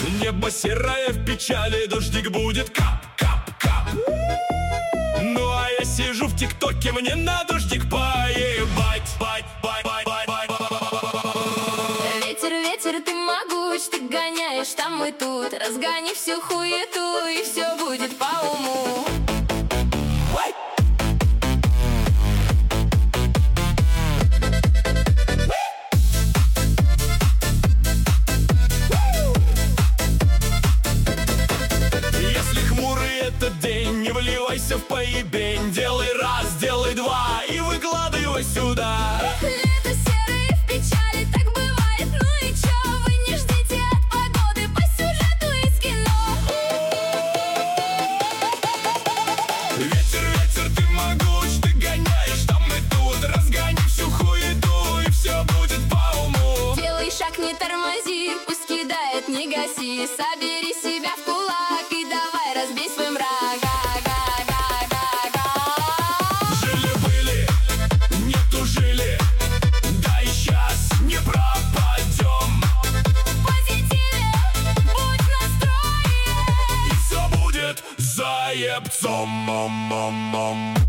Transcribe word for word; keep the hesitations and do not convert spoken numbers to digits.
Небо серое в печали, дождик будет кап, кап, кап. Ну а я сижу в тиктоке, мне на дождик поебать, бать, бать, бать, бать, бать. Ветер, ветер, ты могуч, ты гоняешь там и тут. Разгони всю хуету, и все будет по уму. Если хмурый этот день, не вливайся в поебень. Делай раз, делай два и выкладывай сюда. Лето серое в печали, так бывает, ну и чё? Вы не ждите от погоды по сюжету из кино. Ветер, ветер, ты могуч, ты гоняешь там и тут. Разгони всю хуету, и все будет по уму. Делай шаг, не тормози, пусть кидает, не гаси. Собери себя в кулак и давай разбей свой мрак. Жили-были, нету жили, да и сейчас не пропадем. В позитиве будь настроен, И все будет заебцом.